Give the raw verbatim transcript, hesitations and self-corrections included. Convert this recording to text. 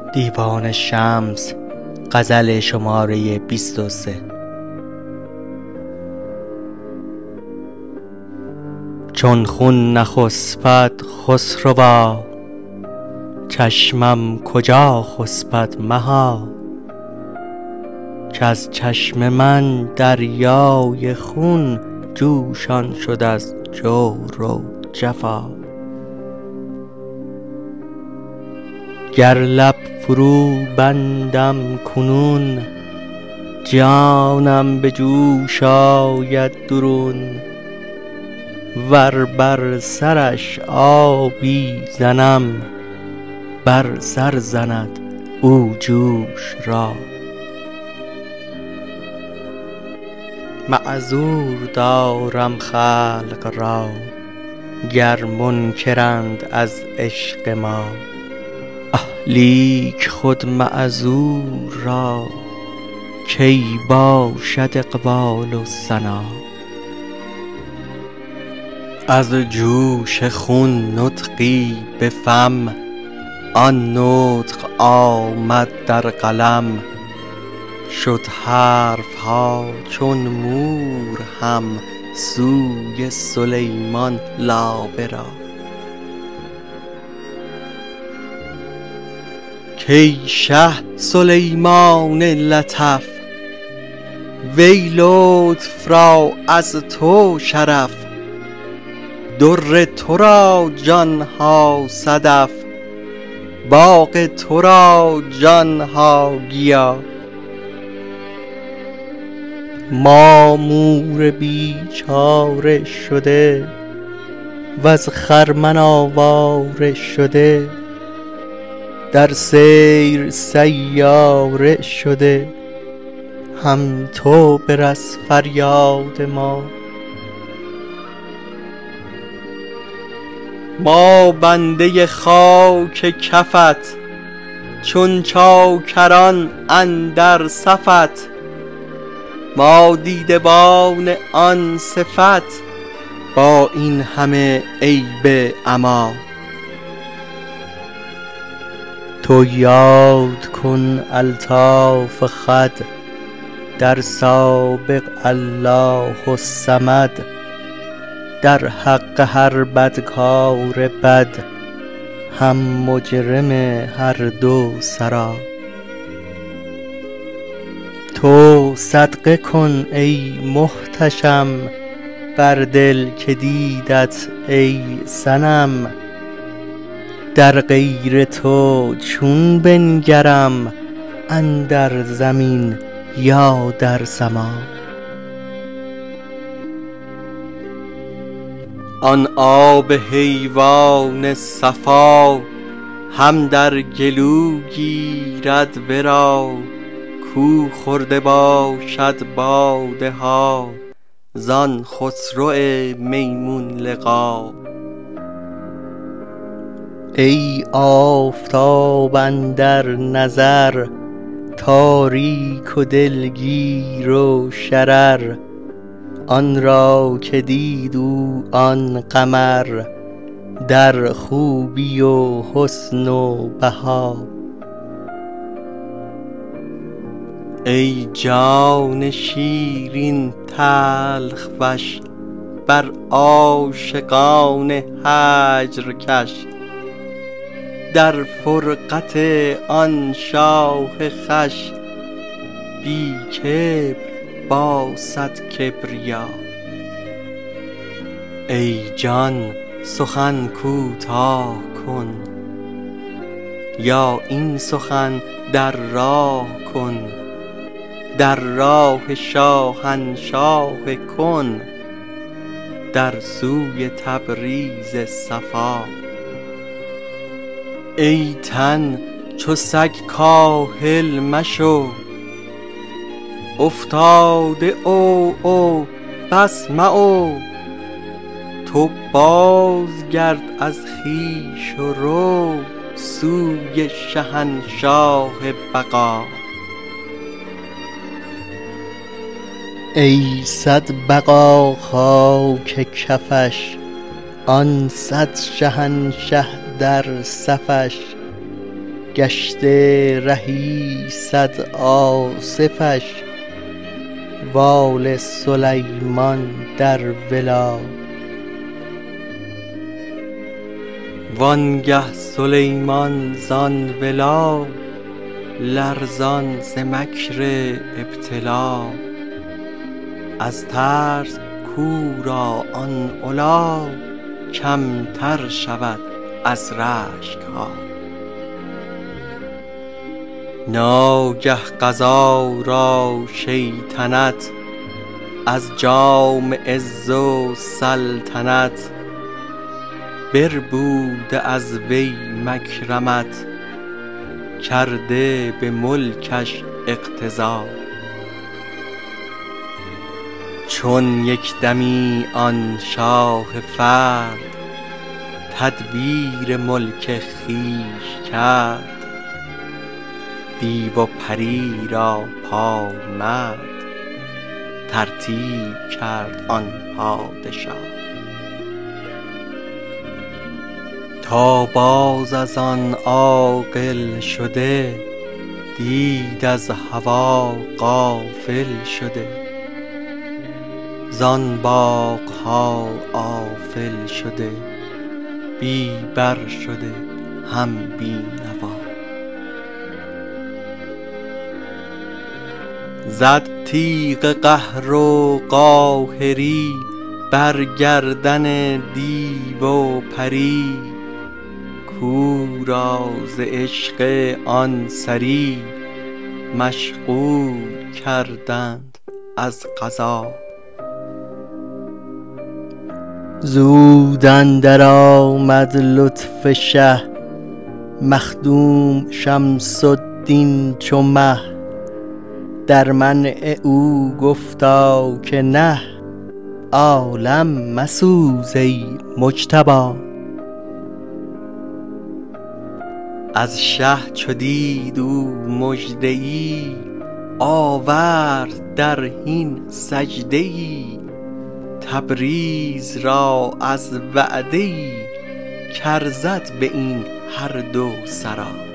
دیوان شمس غزل شماره بیست و سه. چون خون نخسپد خسروا، چشمم کجا خسپد مها. کز چشم من دریای خون، جوشان شد از جور و جفا. گر لب فرو بندم کنون، جانم به جوش آید درون. ور بر سرش آبی زنم، بر سر زند او جوش را. معذور دارم خلق را، گر منکرند از عشق ما. لیک خود معذور را، کی باشد اقبال و ثنا. از جوش خون نطقی به فم، آن نطق آمد در قلم. شد حرفها چون مور هم، سوی سلیمان لابه را. کای شه سلیمان لطف، وی لطف را از تو شرف. در تو را جان ها صدف، باغ تو را جان ها گیا. ما مور بیچاره شده، وز خرمن آواره شده. در سیر سیاره شده، هم تو برس فریاد ما. ما بنده خاک کفت، چون چاکران اندر صفت. ما دیده بان آن صفت، با این همه عیب عما. تو یاد کن الطاف خود، در سابق الله الصمد. در حق هر بدکار بد، هم مجرم هر دو سرا. تو صدقه کن ای محتشم، بر دل که دیدت ای صنم. در غیر تو چون بنگرم، اندر زمین یا در سما. آن آب حیوان صفا، هم در گلو گیرد ورا. کو خورده باشد باده ها، زان خسرو میمون لقا. ای آفتاب اندر نظر، تاریک و دلگیر و شرر. آن را که دید او آن قمر، در خوبی و حسن و بها. ای جان شیرین تلخ وش، بر عاشقان هجر کش. در فرقت آن شاه خوش، بی کبر با صد کبریا. ای جان سخن کوتاه کن، یا این سخن در راه کن. در راه شاهنشاه کن، در سوی تبریز صفا. ای تن چو سگ کاهل مشو، افتاده او او بس معو. تو بازگرد از خویش و رو، سوی شهنشاه بقا. ای صد بقا خاک کفش، آن صد شهنشه در صفش. گشته رهی صد آصفش وال سلیمان در ولا. وانگه سلیمان زان ولا لرزان ز مکر ابتلا. از ترس کاو را آن علا کمتر شود از رشک ها. ناگه قضا را شیطنت از جام عز و سلطنت بربوده از وی مکرمت کرده به ملکش اقتضا. چون یک دمی آن شاه فرد تدبیر ملک خویش کرد دیو و پری را پایمرد ترتیب کرد آن پادشا. تا باز از آن عاقل شده دید از هوا غافل شده زان باغ ها آفل شده بی بر شده هم بی نوا. زد تیغ قهر و قاهری بر گردن دیو و پری کاو را ز عشق آن سری مشغول کردند از قضا. زود اندر آمد لطف شه مخدوم شمس الدین چو مه. در منع او گفتا که نه عالم مسوز ای مجتبی. از شه چو دید او مژده ای آورد در حین سجده ای. تبریز را از وعده ای کارزد به این هر دو سرا.